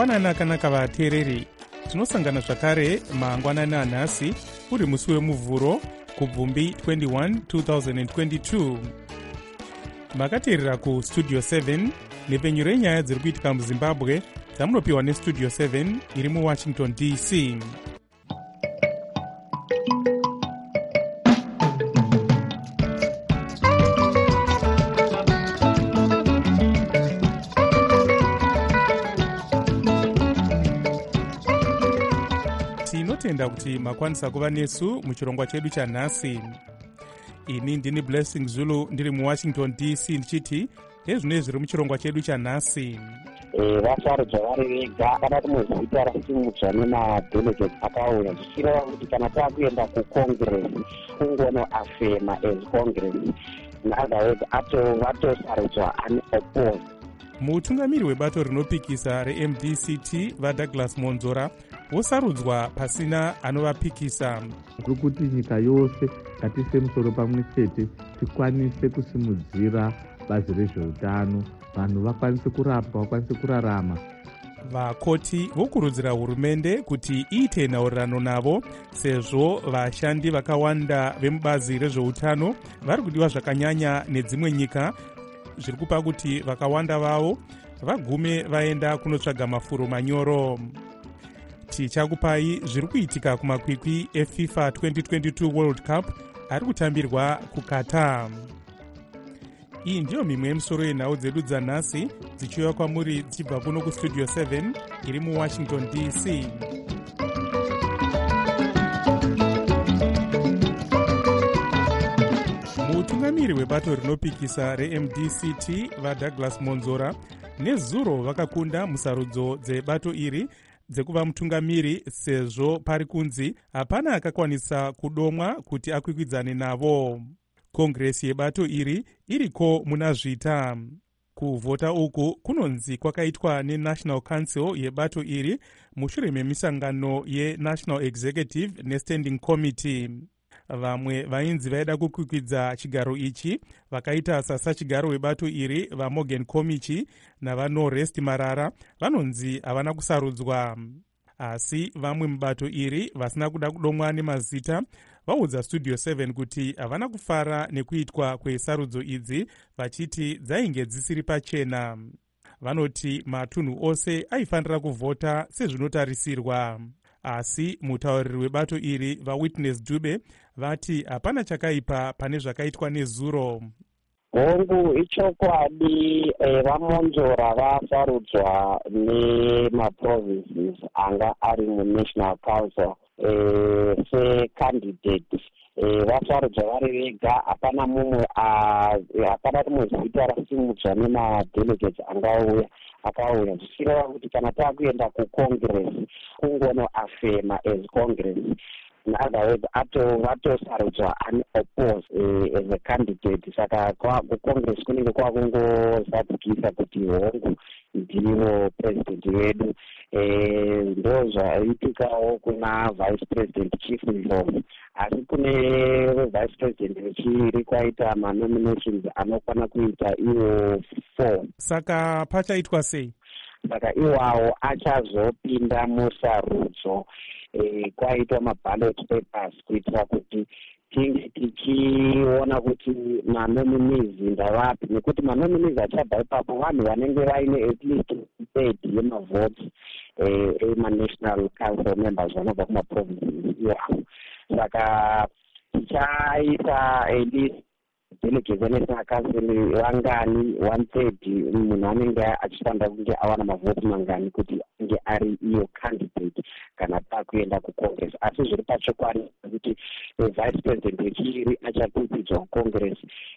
mangwanani akanaka vateereri. Tinosangana zvakare mangwanani anhasi uri musi wemuvhuro kubvumbi 21 2022. Makateerera kustudio 7 nepfenyuro yenyaya dziri kuitika muzimbabwe dzamunopiwa nestudio 7 iri muwashington DC. Tinotenda kuti makwanisa kuva nesu muchirongwa chedu chanhasi. Ini ndini Blessing Zulu ndiri muwashington DC ndichiti ezvino zviri muchirongwa chedu chanhasi. Vasarudzwa vari vega kana kumuzita rasimudzwa nemadelegates akauya zvichireva kuti kana takuenda kucongress kungonoafema as congress naotherwise vatosarudzwa unoppose. Mutungamiri webato rinopikisa reMDCT vaDouglas Monzora vosarudzwa pasina anovapikisa. Kuti nyika yose ngatiise musoro pamwe chete tikwanise kusimudzira bazi rezveutano, vanhu vakwanise kurapwa, vakwanise kurarama. Vakoti vokurudzira hurumende kuti iite nhaurirano navo sezvo vashandi vakawanda vemubazi rezveutano vari kudiwa zvakanyanya nedzimwe nyika, zviri kupa kuti vakawanda vavo vagume vaenda kunotsvaga mafuro manyoro. Tichakupai zviri kuitika kumakwikwi eFIFA 2022 World Cup ari kutambirwa kuQatar. Iyi ndiyo mimwe yemisoro yenhau dzedu dzanhasi dzichiuya kwamuri dzichibva kuno kustudio 7 iri muwashington DC. Mutungamiri webato rinopikisa reMDCT vaDouglas Monzora nezuro vakakunda musarudzo dzebato iri dzekuva mutungamiri sezvo pari kunzi hapana akakwanisa kudomwa kuti akwikwidzane navo. Kongresi yebato iri iriko muna zvita. Kuvhota uku kunonzi kwakaitwa neNational Council yebato iri mushure memisangano yeNational Executive neStanding Committee. Vamwe vainzi vaida kukwikwidza chigaro ichi vakaita sasachigaro webato iri vaMorgan Komichi navaNorest Marara vanonzi havana kusarudzwa. Asi vamwe mubato iri vasina kuda kudomwa nemazita vaudza studio 7 kuti havana kufara nekuitwa kwesarudzo idzi vachiti dzainge dzisiri pachena. Vanoti matunhu ose aifanira kuvhota sezvinotarisirwa. Asi mutauriri webato iri vaWitness Dube vati hapana chakaipa pane zvakaitwa nezuro. Hongu ichokwadi vaMonzora vasarudzwa nemaprovinces anga ari muNational Council secandidate. Vasarudzwa vari vega, hapana rimwe zita rasimudzwa nemadelegates akauya zvichireva kuti kana takuenda kucongress kungonoafema as congress naotherwise vatosarudzwa unoppose as a candidate. Saka kucongress kunenge kwakungozadzikisa kuti hongu ndivo president vedu. Ndo zvaiitikawo kuna vice president chief Mhlomo, asi kune vice president vechiri kwaita manominations anokwana kuita iwo 4. Saka pachaitwa sei? Saka iwawo achazopinda musarudzo. Kwaitwa maballot papers kuitira kuti tinge tichiona kuti manominees ndavapi, nekuti manominees achabva ipapo vanhu vanenge vaine at least 30 yemavotes ema-national council members vanobva kumaprovinces iwawo. Saka tichaisa at least delegates enational council vangani 130 munhu anenge achifanira kunge awana mavhoti mangani kuti ange ari iyo candidate kana takuenda kucongress. Asi zviri pachokwadi kuti vice president wechiri achakwikwidzwa kucongress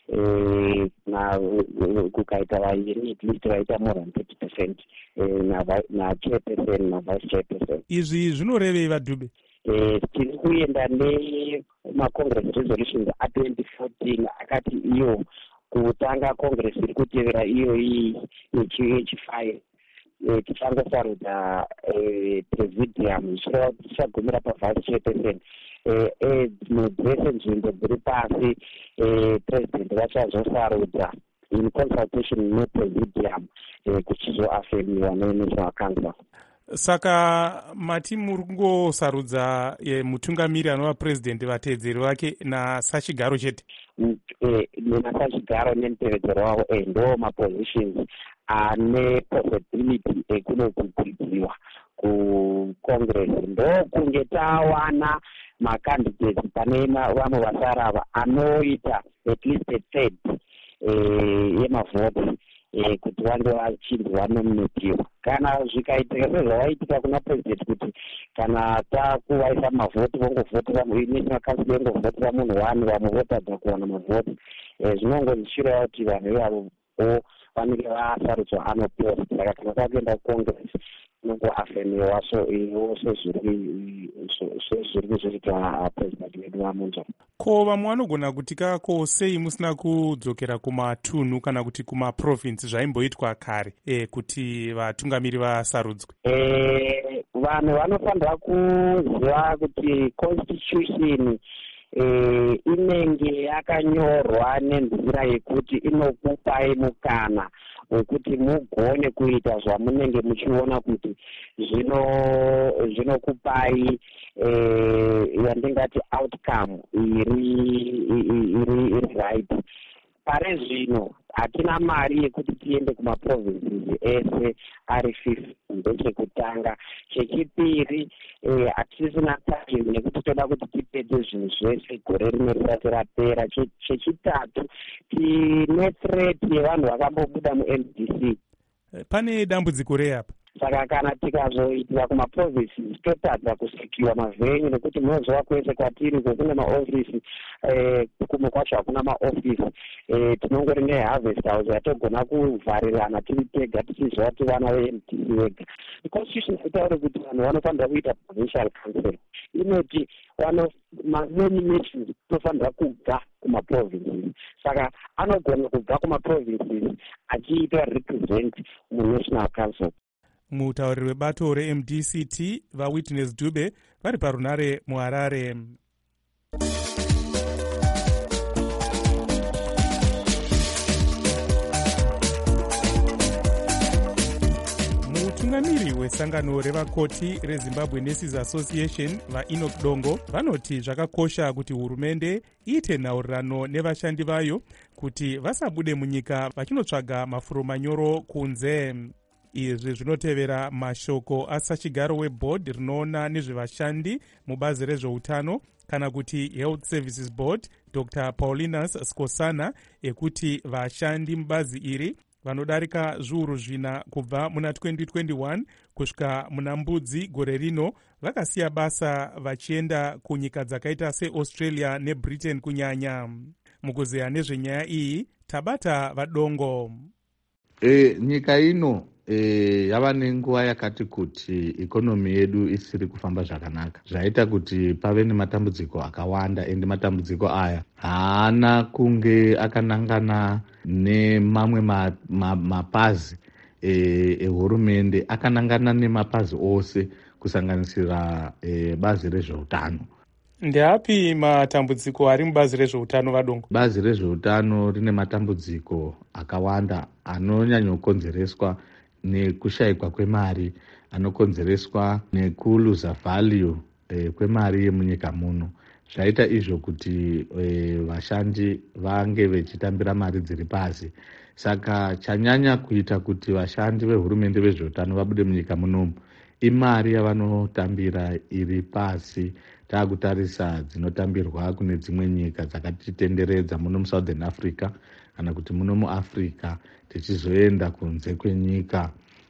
kukaita vairi at least vaita more than 30% nachairperson navice chairperson. Izvi zvinorevei vaDube? Tiri kuenda nemacongress resolutions a2014 akati iyo kutanga congress iri kutevera iyo yechi5 tichangosarudza presidium zvichireva kuti tichagumira pavice chairperson. Dzese nzvimbo dziri pasi president vachazosarudza in consultation nepresidium kuchizoafemiwa nenational council. Saka mati muri kungosarudza mutungamiri anova purezidendi, vateedzeri vake nasachigaro chete? Nasachigaro nemutevedzeri wavo ndo mapositions ane possibility ekunokukwiridziwa kucongress. Ndokunge tawana macandidates pane vamwe vasarava anoita at least a third yemavhoti kuti vange vachinzi vanominatiwa. Kana zvikaitika sezvavaitika kuna president kuti kana takuvaisa mavhoti vongovhotera national council yongovhotera munhu wani, vamwe votadza kuwana mavhoti, zvinongozichirawo kuti vanhu ivavo vanenge vasarudzwa anopiwa. Saka kana takuenda kucongress inongoafemiwa sezviri kuzoita president wedu vamunzwa. Ko vamwe vanogona kutika ko sei musina kudzokera kumatunhu kana kuti kumaprovinsi zvaimboitwa kare kuti vatungamiri vasarudzwe? Vanhu vanofanira kuziva kuti constitution inenge yakanyorwa nenzira yekuti inokupai mukana wekuti mugone kuita zvamunenge muchiona kuti zvinokupai yandingati outcome iri right. Pare zvino hatina mari yekuti tiende kumaprovinces ese ari 5 ndechekutanga. Chechipiri hatisina time nekuti toda kuti tipedze zvinhu zvese gore rimwe risati rapera. Chechitatu tine threat yevanhu vakambobuda muMDC. Pane dambudziko rei apa? Saka kana tikazoitira kumaprovinces totadza kusekiwa mavhenyu, nekuti munoziva kwese kwatiri kwekune maofisi, kumwe kwacho hakuna maofisi. Tinongori neharvest house yatogona kuvharirana tiri tega tichiziva kuti vana veMDC vega. Constitution itaure kuti vanhu vanofanira kuita provincial council. Inoti manominations tofanira kubva kumaprovinces. Saka anogona kubva kumaprovinces achiita represent munational council. Mutauriri webato reMDCT vaWitness Dube vari parunare muHarare. Mutungamiri wesangano revakoti reZimbabwe Nurses Association vaEnoch Dongo vanoti zvakakosha kuti hurumende iite nhaurirano nevashandi vayo kuti vasabude munyika vachinotsvaga mafuro manyoro kunze. Izvi zvinotevera mashoko asachigaro weboard rinoona nezvevashandi mubazi rezveutano kana kuti Health Services Board, Dr. Paulinus Skosana, ekuti vashandi mubazi iri vanodarika zviuru 4 kubva muna 2021 kusvika muna Mbudzi gore rino vakasiya basa vachienda kunyika dzakaita seAustralia neBritain kunyanya. Mukuzeya nezvenyaya iyi tabata vaDongo. Nyika ino yava nenguva yakati kuti ikonomi yedu isiri kufamba zvakanaka, zvaita kuti pave nematambudziko akawanda, ende matambudziko aya haana kunge akanangana nemamwe mapazi ehurumende, akanangana nemapazi ose kusanganisira bazi rezveutano. Ndeapi matambudziko ari mubazi rezveutano vaDongo? Bazi rezveutano rine matambudziko akawanda anonyanyokonzereswa nekushayikwa kwemari, anokonzereswa nekuluza value kwemari yemunyika muno. Zvaita izvo kuti vashandi vange vechitambira mari dziri pasi. Saka chanyanya kuita kuti vashandi vehurumende vezveutano vabude munyika munomu imari yavanotambira iri pasi. Taakutarisa dzinotambirwa kune dzimwe nyika dzakatitenderedza muno muSouthern Africa kana kuti muno muAfrica, tichizoenda kunze kwenyika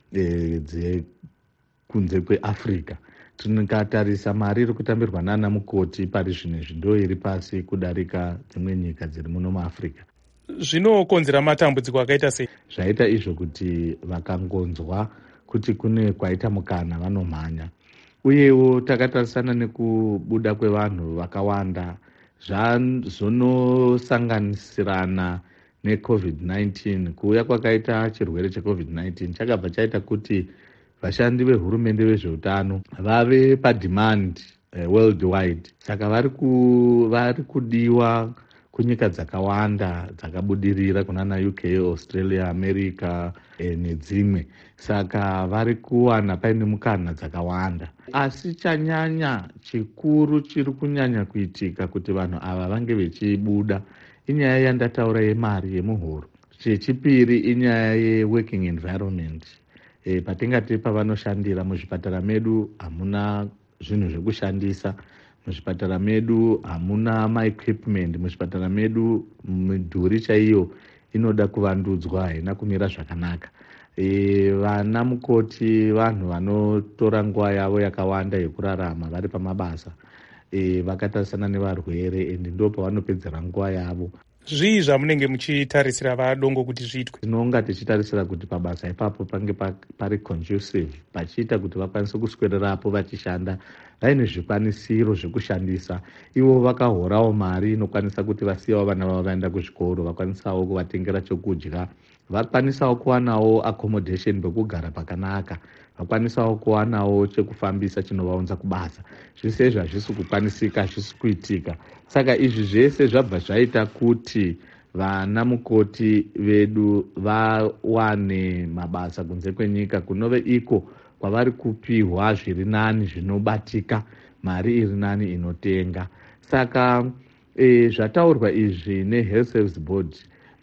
kunze kweAfrica. Tikatarisa mari iri kutambirwa nana mukoti pari zvinezvi ndo iri pasi kudarika dzimwe nyika dziri muno muAfrica. Zvinokonzera matambudziko akaita sei? Zvaita izvo kuti vakangonzwa kuti kune kwaita mukana vanomhanya. Uyewo takatarisana nekubuda kwevanhu vakawanda zvazonosanganisirana neCovid-19. Kuuya kwakaita chirwere cheCovid-19 chakabva chaita kuti vashandi vehurumende vezveutano vave pademand worldwide. Saka vari kudiwa kunyika dzakawanda dzakabudirira kunana UK, Australia, America nedzimwe. Saka vari kuwana paine mukana dzakawanda. Asi chanyanya chikuru chiri kunyanya kuitika kuti vanhu ava vange vechibuda inyaya yandataura yemari yemuhoro. Chechipiri inyaya yeworking environment. Patingati pavanoshandira muzvipatara medu hamuna zvinhu zvekushandisa, muzvipatara medu hamuna maequipment, muzvipatara medu midhuri chaiyo inoda kuvandudzwa, haina kumira zvakanaka. Vana mukoti vanhu vanotora nguva yavo yakawanda yekurarama vari pamabasa, vakatarisana nevarwere ende ndo pavanopedzera nguva yavo. Zvii zvamunenge muchitarisira vadongo kuti zviitwe? Tinonga tichitarisira kuti pabasa ipapo pange pari conducive, pachiita kuti vakwanise kuswererapo vachishanda vaine zvikwanisiro zvekushandisa. Ivo vakahorawo mari inokwanisa kuti vasiyawo vana vavo vaenda kuzvikoro, vakwanisawo kuvatengera chokudya, vakwanisawo kuwanawo accommodation pekugara pakanaka, vakwanisawo kuwanawo chekufambisa chinovaunza kubasa. Zvese izvi hazvisi kukwanisika, hazvisi kuitika. Saka izvi zvese zvabva zvaita kuti vana mukoti vedu vawane mabasa kunze kwenyika, kunove iko kwavari kupihwa zviri nani zvinobatika, mari iri nani inotenga. Saka zvataurwa izvi neHealth Service Board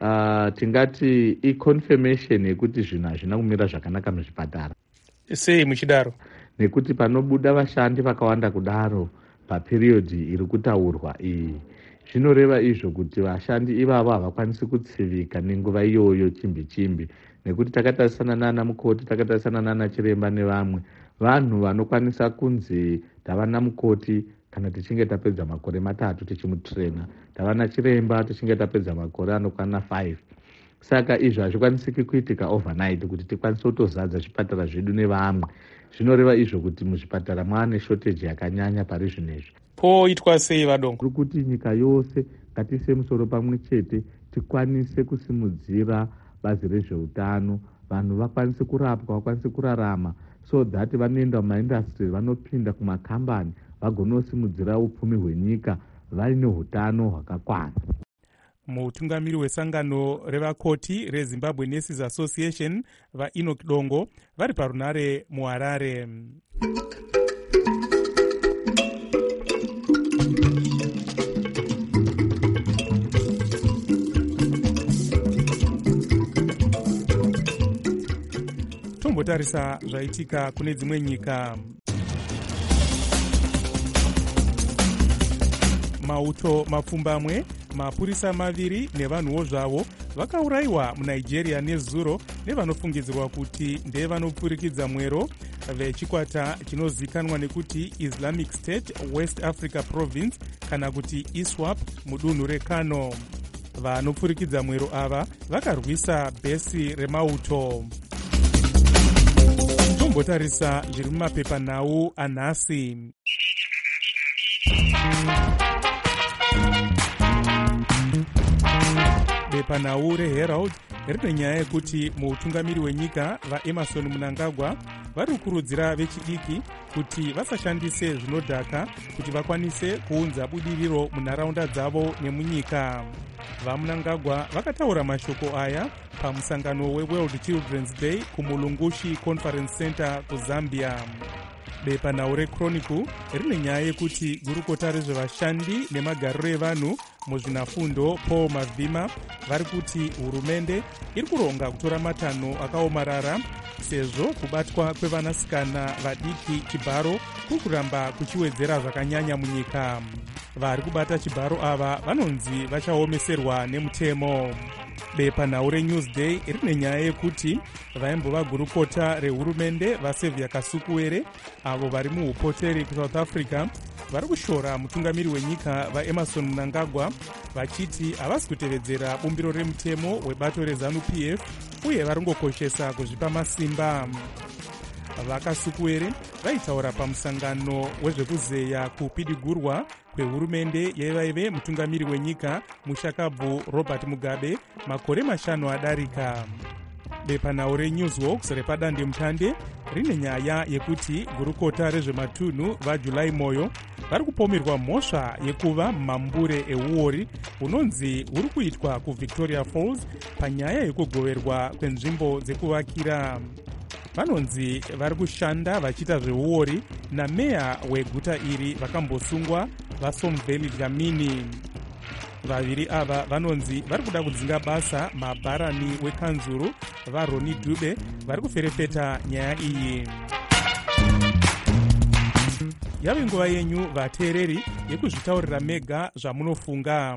tingati iconfirmation yekuti zvinhu hazvina kumira zvakanaka muzvipatara. Sei muchidaro? Nekuti panobuda vashandi vakawanda kudaro paperiodi iri kutaurwa iyi, zvinoreva izvo kuti vashandi ivavo havakwanisi kutsivika nenguva iyoyo chimbi, nekuti takatarisana nana mukoti, takatarisana nana chiremba nevamwe vanhu vanokwanisa kunzi tavana mukoti kana tichinge tapedza makore 3 tichimutrena, tavana chiremba tichinge tapedza makore anokwana 5. Saka izvo hazvikwanisiki kuitika overnight kuti tikwanise kutozadza zvipatara zvedu nevamwe. Zvinoreva izvo kuti muzvipatara mwane shortage yakanyanya pari zvinezvi. Poitwa sei vadongo? Kuri kuti nyika yose ngatiise musoro pamwe chete tikwanise kusimudzira bazi rezveutano, vanhu vakwanise kurapwa, vakwanise kurarama, so that vanoenda mumaindastry, vanopinda kumakambani, vagonosimudzira upfumi hwenyika vaine hutano hwakakwana. Mutungamiri wesangano revakoti reZimbabwe Nurses Association vaEnoch Dongo vari parunare muHarare. Tombotarisa zvaitika kune dzimwe nyika. Mauto mapfumbamwe, mapurisa maviri nevanhuwo zvavo vakaurayiwa muNigeria nezuro nevanofungidzirwa kuti ndevanopfurikidza mwero vechikwata chinozikanwa nekuti Islamic State West Africa Province kana kuti ISWAP mudunhu reKano. Vanopfurikidza mwero ava vakarwisa bhesi remauto. Tombotarisa zviri mumapepanhau anhasi. Bepanhau reHerald rine nyaya yekuti muutungamiri wenyika vaEmerson Mnangagwa vari kukurudzira vechidiki kuti vasashandise zvinodhaka kuti vakwanise kuunza budiriro munharaunda dzavo nemunyika. VaMnangagwa vakataura mashoko aya pamusangano weWorld Children's Day kuMulungushi Conference Center kuZambia. Bepanhau reChronicle rine nyaya yekuti gurukota rezvevashandi nemagariro evanhu muzvinafundo Paul Mavhima vari kuti hurumende iri kuronga kutora matanho akaomarara sezvo kubatwa kwevanasikana vadiki chibharo kuri kuramba kuchiwedzera zvakanyanya munyika. Vari kubata chibharo ava vanonzi vachaomeserwa nemutemo. Bepanhau reNewsday rine nyaya yekuti vaimbova gurukota rehurumende vaSevia Kasukuwere avo vari muupoteri kuSouth Africa vari kushora mutungamiri wenyika vaEmerson Mnangagwa vachiti havasi kutevedzera bumbiro remutemo webato reZANU-PF uye vari kungokoshesa kuzvipa masimba. VaKasukuwere vaitaura pamusangano wezvekuzeya kupidigurwa kwehurumende yevaive mutungamiri wenyika mushakabvu Robert Mugabe makore 5 adarika. bepanhau reNewsWalks repadandemutande rine nyaya yekuti gurukota rezvematunhu vaJulai Moyo vari kupomerwa mhosva yekuva mambure euori unonzi huri kuitwa kuVictoria Falls panyaya yekugoverwa kwenzvimbo dzekuvakira. Vanonzi vari kushanda vachiita zveuori nameya weguta iri vakambosungwa vaSomveli Dlamini. Vaviri ava vanonzi vari kuda kudzinga basa mabharani wekanzuru vaRoni Dube vari kuferefeta nyaya iyi. Yave nguva yenyu vateereri yekuzvitaurira mega zvamunofunga.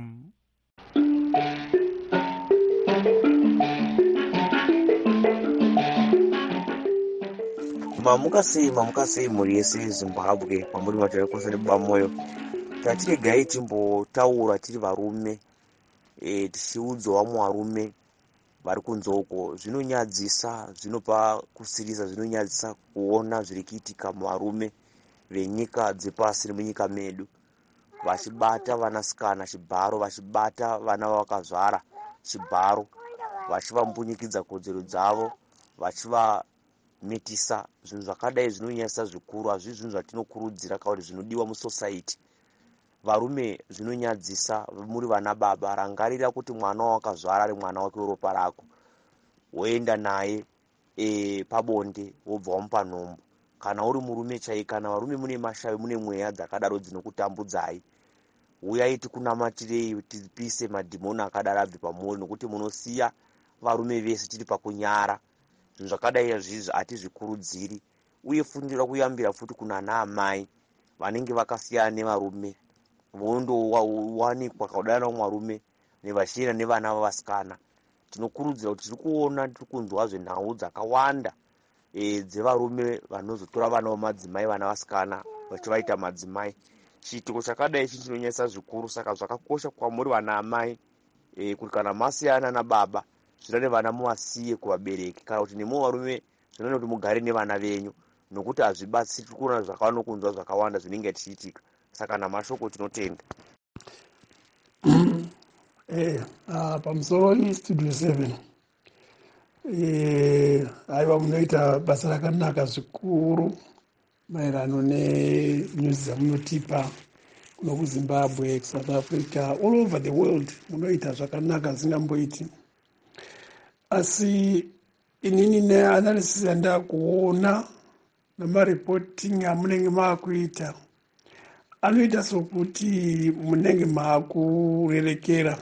Mamuka sei mhuri yese Zimbabwe kwamuri matare kwose neBamoyo. Tatiregai timbotaura tiri varume tichiudzawo varume vari kunze uko. Zvinonyadzisa, zvinopa kusirisa, zvinonyadzisa kuona zviri kuitika muvarume venyika dzepasi nemunyika medu vachibata vanasikana chibharo, vachibata vana vavakazvara chibharo, vachivambunyikidza kodzero dzavo, vachivamitisa. Zvinhu zvakadai zvinonyadzisa zvikuru. Hazvisi zvinhu zvatinokurudzira kana kuti zvinodiwa musociety. Varume zvinonyadzisa. Muri vana baba, rangarira kuti mwana wawakazvara ari mwana wake weropa rako, woenda naye pabonde wobva wamupa nhombo. Kana uri murume chai, kana varume mune mashavi, mune mweya dzakadaro dzinokutambudzai, uyai tikunamatire tipise madhimoni akadaro abve pamuri, nokuti munosiya varume vese tiri pakunyara. Zvinhu zvakadai izvizvi hatizvikurudziri. Uye fundira kuyambira futi kuna ana amai vanenge vakasiyana nevarume, vondowanikwa kaudana mwarume nevachienda nevana vavasikana. Tinokurudzira kuti tiri kuona, tiri kunzwa zvenhau dzakawanda dzevarume vanozotora vana vamadzimai, vana vasikana vachivaita madzimai. Chiitiko chakadai ichi chinonyanyisa zvikuru. Saka zvakakosha kwamuri vana amai kuti kana masiyana nababa, zvirane vana muvasiye kuvabereki, kana kuti nemuwo varume zvinone kuti mugare nevana venyu, nokuti hazvibatsiri kuona zvakawanda kunzwa zvakawanda zvinenge tichiitika. Saka namashoko tinotenda. Pamusoro iStudio 7 aiwa munoita basa rakanaka zvikuru maererano nenews dzamunotipa kuno kuZimbabwe, South Africa, all over the world. Munoita zvakanaka zvingamboiti. Asi inini neanalysis yandakuona namareporting amunenge maakuita anoita sokuti munenge maakurerekera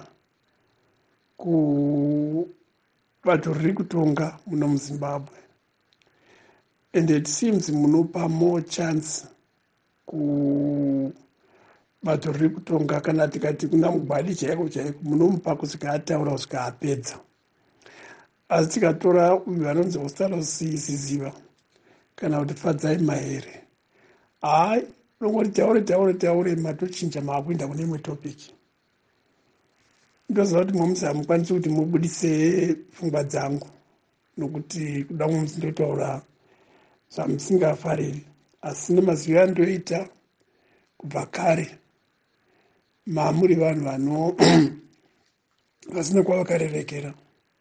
kubato riri kutonga muno muZimbabwe, and it seems munopa more chance kubato riri kutonga. Kana tikati kuna Mugwadi chaiko chaiko munomupa kusvika ataura kusvika apedza. Asi tikatora vanonzi Ostaloziziva kana kuti Fadzai Mahere, hai nongoti taure matochinja maakuenda kune imwe topic. Ndoziva kuti momusi hamukwanisi kuti mubudise pfungwa dzangu, nokuti kuda momusi ndotaura zvamusingafariri. Asi nemazivo andoita kubva kare, maamuri vanhu vasina kwavakarerekera.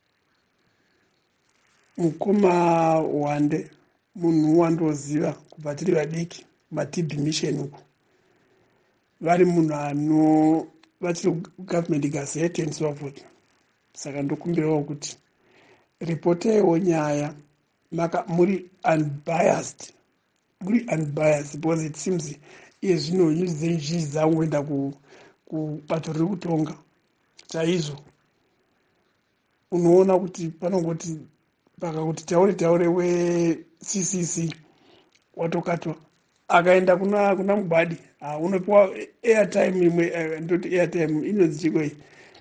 Mukoma Wande munhu wandoziva kubva tiri vadiki maTB Mission uko, vari munhu vachiri government gazette and so forth. Saka ndokumbirawo kuti ripotaiwo nyaya muri unbiased, because it seems iye zvino news zhinji dzangoenda kubato riri kutonga chaizvo. Unoona kuti panongoti pakakuti taure weCCC watokatwa akaenda kuna Mugwadi, unopiwa airtime imwe, ndoti airtime inonzi chikoi,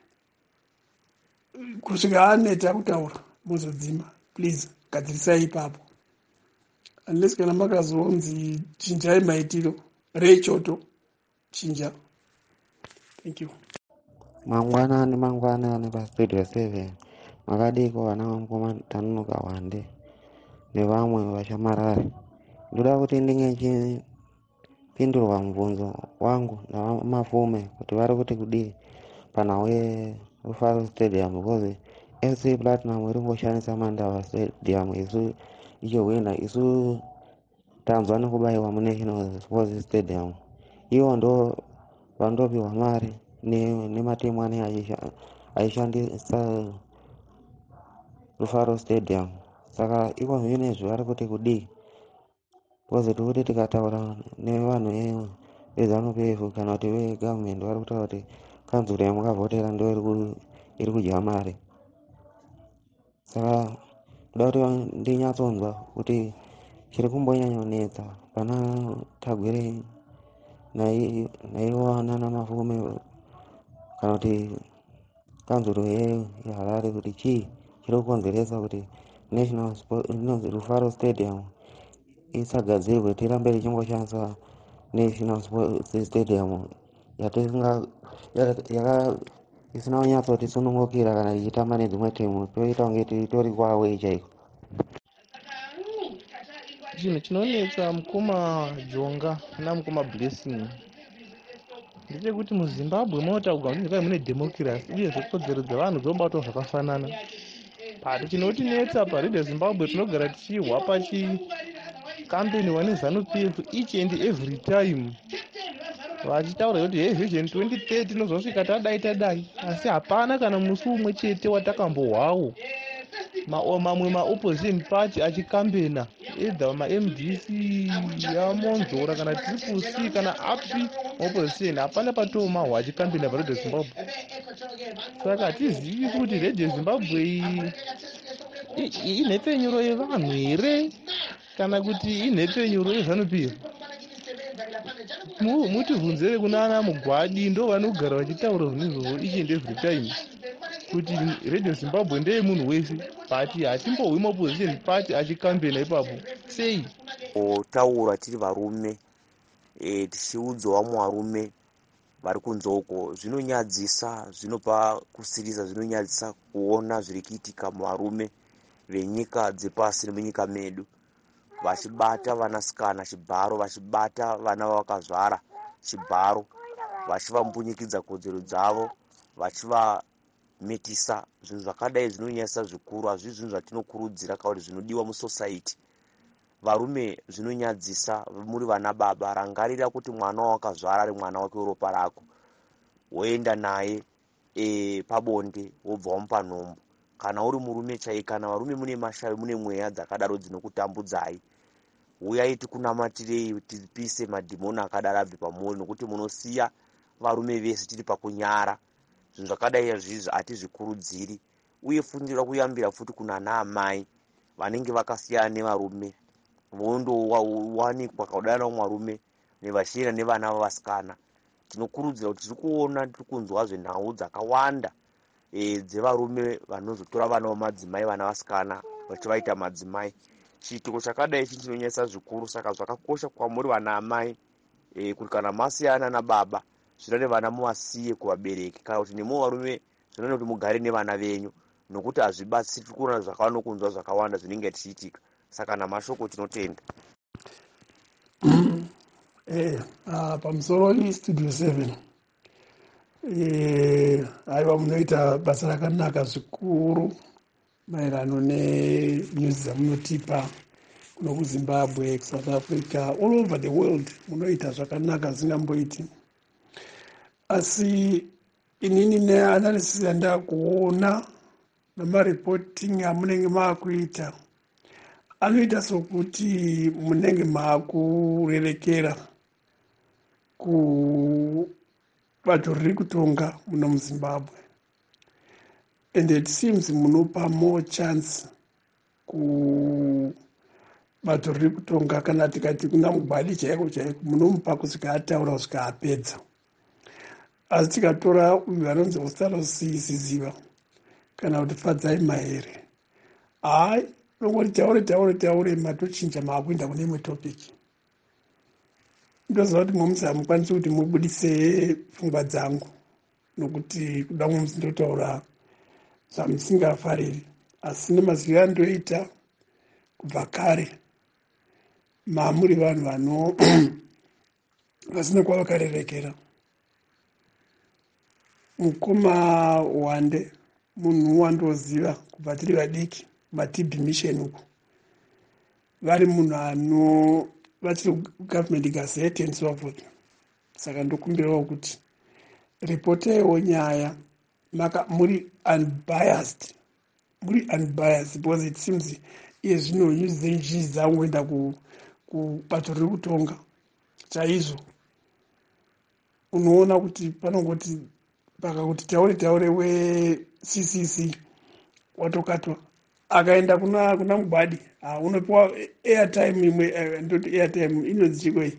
kusvika aneta kutaura mozodzima. Please gadzirisai ipapo, unless kana makazonzi chinjai maitiro rechoto chinja. Thank you. Mangwanani paStudio 7 makadiko vana vamukoma Tanuka Wande nevamwe vashamarari. Ndoda kuti ndinge chipindurwa mubvunzo wangu namafume kuti vari kuti kudii panhau yeFaro Stadium, because FC Platinum iri ngoshandisa Mandawa Stadium icho wina isu tanzwa nekubayiwa muNational Sports Stadium. Iwo ndo vandopiwa mari nematimu anenge aishandisa Rufaro Stadium. Saka iko zvinezvi vari kuti kudii pozoti kuti tikataura nevanhu veZANU-PF kana kuti vegavhumendi vari kutaura kuti kanzuro yamukavhotera ndo iri kudya mari. Saka kuda kuti ndinyatsonzwa kuti chiri kumbonyanyonetsa pana Tagwire naiwo nana Mafume kana kuti kanzuro yeHarare kuti chii chiri kukonzeresa kuti National Rufaro Stadium isagadzirwe tirambe tichingoshandisa National Sports Stadium isina kunyatsoti sunungukira kana ichitamba nedzimwe timu toita kunge tori kwawe chaiko. Chinhu chinonetsa mukoma Jonga namukoma Blessing ndechekuti muZimbabwe munotaurwa kuti mune demokirasi uyezve kodzero dzevanhu dzobatwa zvakafanana. Pari chinotinetsa paRedio Zimbabwe tinogara tichihwa pachikambeniwa neZANU-PF each and every time vachitaura kuti hey vision 2030 inozosvika tadai, asi hapana kana musi umwe chete watakambohwawo mamwe maopposition party achikambena either maMDC yaMonzora kana Triple C kana api opposition, hapana patomahwa achikambena paRedio Zimbabwe. Saka hatizivi kuti Radio Zimbabwe inhepfenyuro yevanhu here kana kuti inhepfenyuro yeZANU-PF. Mutivhunzire kunana Mugwadi, ndo vanogara vachitaura zvinhu each and every time kuti Radio Zimbabwe ndeye munhu wese, but hatimbohwi maopposition party achikambena ipapo sei. Taura tiri varume tichiudzawo muvarume vari kunzoko zvinonyadzisa, zvinopa kusirisa, zvinonyadzisa kuona zviri kuitika muvarume venyika dzepasi nemunyika medu vachibata vanasikana chibharo, vachibata vana vavakazvara chibharo, vachivambunyikidza kodzero dzavo, vachivamitisa. Zvinhu zvakadai zvinonyadzisa zvikuru, hazvisi zvinhu zvatinokurudzira kana kuti zvinodiwa musosaiti. Varume zvinonyadzisa, muri vana baba, rangarira kuti mwana wakazvara ari mwana wake weropa rako, woenda naye pabonde wobva wamupa nhombo. Kana uri murume chai, kana varume mune mashavi, mune mweya dzakadaro dzinokutambudzai, uyai tikunamatire tipise madhimoni akadaro abve pamuri, nokuti munosiya varume vese tiri pakunyara. Zvinhu zvakadai izvizvi hatizvikurudziri, uye fundira kuyambira futi kuna naamai vanenge vakasiyana nevarume vondowanikwa kaudana mwarume nevachiyenda nevana vavasikana. Tinokurudzira kuti tiri kuona, tiri kunzwa zvenhau dzakawanda dzevarume vanozotora vana vamadzimai, vana vasikana vachivaita madzimai. Chiitiko chakadai ichi chinonyanyisa zvikuru. Saka zvakakosha kwamuri vana amai kuti kana masiyana nababa, zvinode vana muvasiye kuvabereki, kana kuti nemuwo varume zvinode kuti mugare nevana venyu, nokuti hazvibatsiri. Tiri kuona zvakanokunzwa zvakawanda zvinenge tichiitika. Saka namashoko tinotenda. Pamusoro iStudio 7 aiwa munoita basa rakanaka zvikuru maererano nenews dzamunotipa kuno kuZimbabwe, kuSouth Africa, all over the world munoita zvakanaka zvingamboiti. Asi inini neanalysis yandakuona namareporting amunenge maakuita anoita sokuti munenge maakurerekera kubato riri kutonga muno muZimbabwe, and it seems munopa more chance kubato riri kutonga. Kana tikati kuna Mugwadi chaiko munomupa kusvika ataura kusvika apedza. Asi tikatora uyu anonzi Ostalo Siziva kana kuti Fadzai Mahere, hai nongoti taure matochinja maakuenda kune imwe topic. Ndoziva kuti momusi hamukwanisi kuti mubudise pfungwa dzangu, nokuti kuda momusi ndotaura zvamusingafariri. Asi nemazivo andoita kubva kare, maamuri vanhu vasina kwavakarerekera. Mukoma Wande munhu wandoziva kubva tiri vadiki matb mission uku vari munhu vachiri government gazette and so forth. Saka ndokumbirawo kuti ripotaiwo nyaya muri unbiased because it seems iye zvino use njiri dzangoenda kubato riri kutonga chaizvo. Unoona kuti panongoti pakakuti taure weCCC watokatwa akaenda kuna Mugwadi unopiwa airtime imwe ndoti airtime inonzi chikwei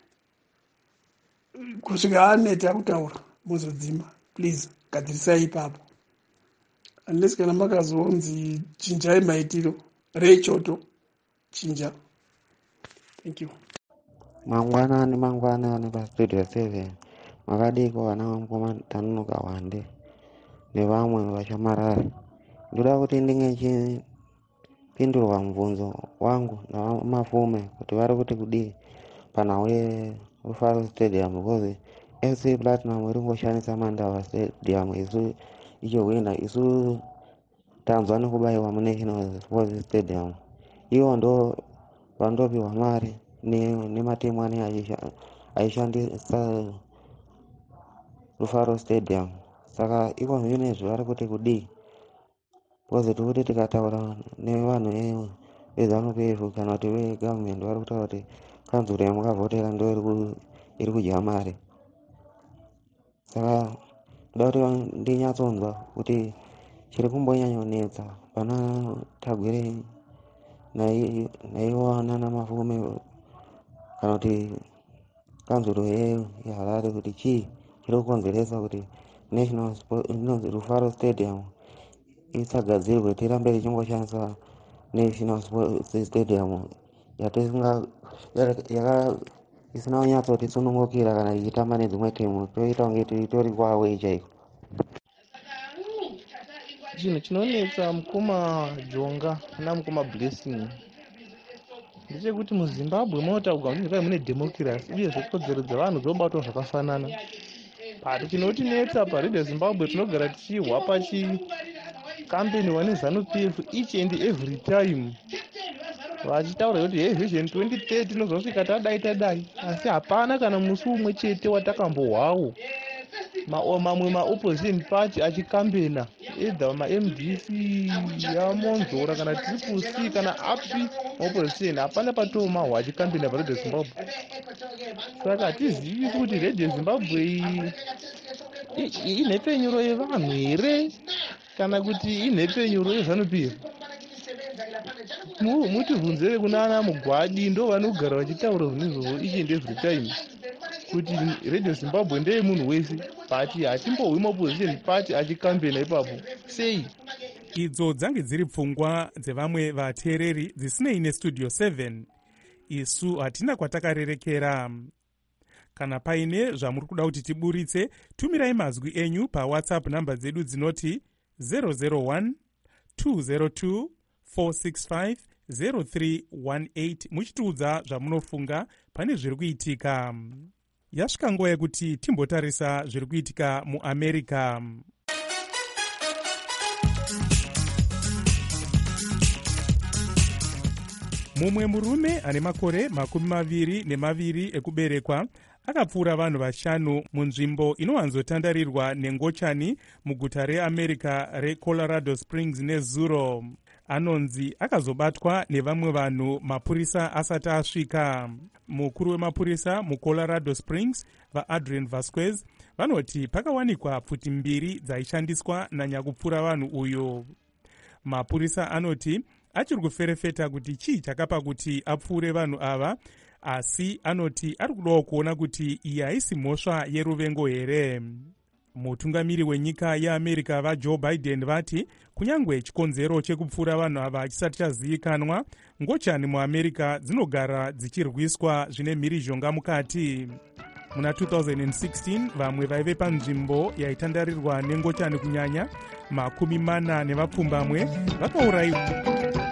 kusvika aneta kutaura mozodzima. Please gadzirisai ipapo unless kana makazonzi chinjai maitiro rechoto chinja. Thank you. mangwanani pastudio 7 makadiko vana vamukoma tanunuka wande nevamwe vachamarari. Ndoda kuti ndinge chipindurwa mubvunzo wangu namafume kuti vari kuti kudii panhau yeRufaro Stadium because FC Platinum iri ngoshandisa Mandava Stadium isu ichihwina isu tanzwa nekubayiwa muNational Sports Stadium. Ivo ndo vandopiwa mari nematimu anenge aishandisa Rufaro Stadium. Saka iko zvinezvi vari kuti kudii because tikuti tikataura nevanhu veZANU-PF kana kuti vegovernment vari kutaura kuti kanzuro yamukavhotera ndo iri kudya mari. Saka ndoda kuti ndinyatsonzwa kuti chiri kumbonyanyonetsa pana Tagwire naiwo nana Mafume kana kuti kanzuro yeHarare kuti chii chiri kukonzeresa kuti National Rufaro Stadium isagadzirwe tirambe tichingoshandisa National Sports Stadium isina kunyatsoti sunungukira kana ichitamba nedzimwe timu toita kunge tori kwawe chaiko. Chinhu chinonetsa mukoma Jonga namukoma Blessing ndechekuti muZimbabwe munotaurwa kuti mune democracy uye kodzero dzevanhu dzobatwa zvakafanana. But chinotinetsa paRadio Zimbabwe tinogara tichihwa pachikambeniwa neZANU-PF each and every time vachitaura kuti hey vision 2030 inozosvika tadai asi hapana kana musi umwe chete watakambohwawo mamwe maopposition party achikambena either maMDC yamonzora kana Triple C kana api opposition hapana patomahwa achikambena paRadio Zimbabwe. Saka hatizivi kuti Radio Zimbabwe inhepenyuro yevanhu here kana kuti inhepenyuro yeZANU-PF. Mutivhunzire kunana Mugwadi ndo vanogara vachitaura zvinizvozvo each and every time kuti Radio Zimbabwe ndeye munhu wese but hatimbohwi maopposition party achikambena ipapo sei. Idzo dzange dziri pfungwa dzevamwe vateereri dzisinei nestudio 7. Isu hatina kwatakarerekera. Kana paine zvamuri kuda kuti tiburitse, tumirai mazwi enyu paWhatsApp namba dzedu dzinoti 001 202 465 0318 muchitiudza zvamunofunga pane zviri kuitika. Yasvika nguva yekuti timbotarisa zviri kuitika muAmerica. Mumwe murume ane makore 22 ekuberekwa akapfuura vanhu 5 munzvimbo inowanzotandarirwa nengochani muguta reAmerica reColorado Springs nezuro. Anonzi akazobatwa nevamwe vanhu mapurisa asati asvika. Mukuru wemapurisa muColorado Springs vaAdrian Vasquez vanoti pakawanikwa pfuti 2 dzaishandiswa nanyakupfura vanhu uyo. Mapurisa anoti achiri kuferefeta kuti chii chakapa kuti apfuure vanhu ava, asi anoti ari kudawo kuona kuti iyi haisi mhosva yeruvengo here. Mutungamiri wenyika yeAmerica vaJoe Biden vati kunyangwe chikonzero chekupfuura vanhu ava chisati chazivikanwa, ngochani muAmerica dzinogara dzichirwiswa zvine mhirizhonga mukati. Muna 2016 vamwe vaive panzvimbo yaitandarirwa nengochani kunyanya 40 nevapfumbamwe vakaurayiwa.